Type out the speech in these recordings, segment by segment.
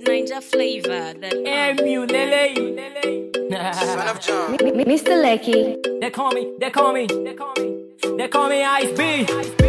Ninja flavor that Son of John. Mr. Lecky. They call me Ice B.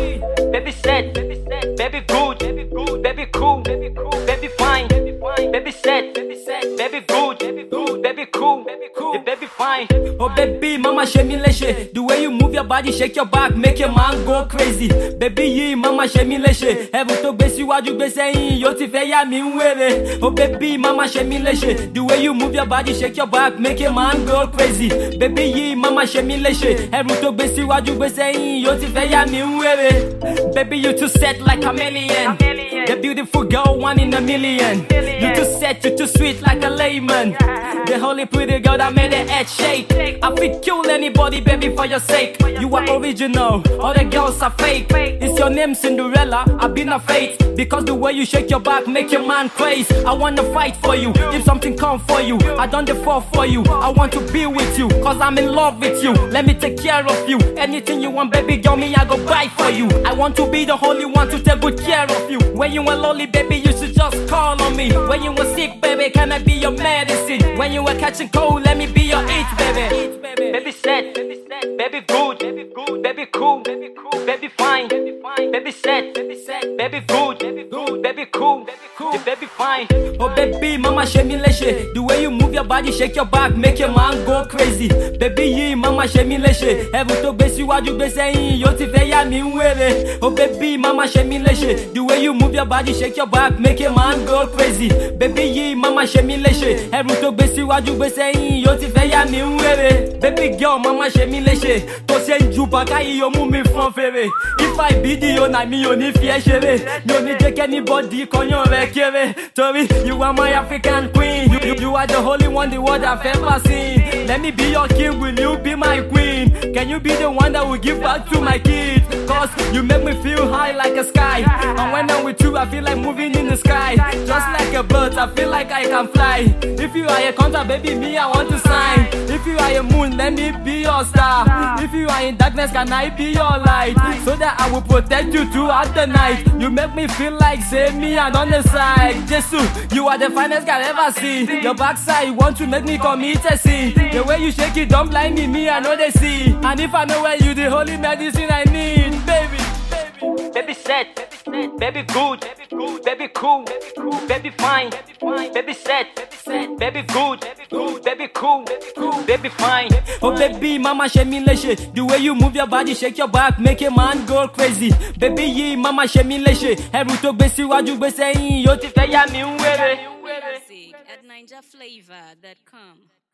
Baby set, baby good, baby cool, baby fine, baby set, baby good, baby cool, baby fine. Oh baby, mama shake me leshe. The way you move your body, shake your back, make your man go crazy. Baby, yeah, mama shake me leshe. Heaven to base you, what you be saying? Yo ti fe ya mi nwere. Oh baby, mama shake me leshe. The way you move your body, shake your back, make your man go crazy. Baby, yeah, mama shake me leshe. Heaven to base you, what you be saying? Yo ti fe ya mi nwere. Baby, you too set like a million. The beautiful girl, one in a million. You too set, you too sweet like a layman. The holy pretty girl that made the head shake. I fit kill anybody, baby, for your sake. You are original, all the girls are fake. It's your name, Cinderella, I've been a fate. Because the way you shake your back make your man crazy. I wanna fight for you, if something come for you, I done the fall for you. I want to be with you, cause I'm in love with you. Let me take care of you, anything you want, baby girl, me I go buy for you. I want to be the holy one to take good care of you. When you were lonely, baby, you should just call on me. When you were sick, baby, can I be your medicine? When you were catching cold, let me be your it, baby. Baby set, baby good, baby cool, baby fine, baby set, baby good, baby cool, baby fine. Oh baby, mama shake me leshe. The way you move your body, shake your back, make your man go crazy. Baby, yeah, mama shake me leshe. Heaven to base you, what you be saying? Yo ti fe ya mi nwere. Oh baby, mama shake me leshe. The way you move your body, shake your back, make your man go crazy. Baby, yeah, mama shake me leshe. Heaven to base you, what you be saying? Yo ti fe ya mi nwere. Baby girl, mama shake me leshe. To send you back, I yo move me from fere. If I be the owner, me only fear shere. No need take anybody, con yon rekere. Tori, you are my African queen. You are the holy one the world I've ever seen. Let me be your king, will you be my queen? Can you be the one that will give back to my kids? Cause you make me feel high like a sky. And when I'm with you, I feel like moving in the sky. Just like a bird, I feel like I can fly. If you are a contract, baby, me, I want to sign. If you are a moon, let me be your star. If you are in darkness, can I be your light? So that I will protect you throughout the night. You make me feel like, say me, and on the side. Jesus, you are the finest guy I ever see. Your backside want to make me commit a sin. The way you shake it, don't blind me, I know they see. And if I know where you, the holy medicine I need, baby. Baby set, baby good, baby cool, baby fine, baby set, baby good, baby cool, baby fine. Oh baby, mama shake me leshe. The way you move your body, shake your back, make a man go crazy. Baby, yeah, mama shake me leshe. Heaven to base you, what you be saying? Yo ti fe ya mi nwere. at ninjaflavor.com.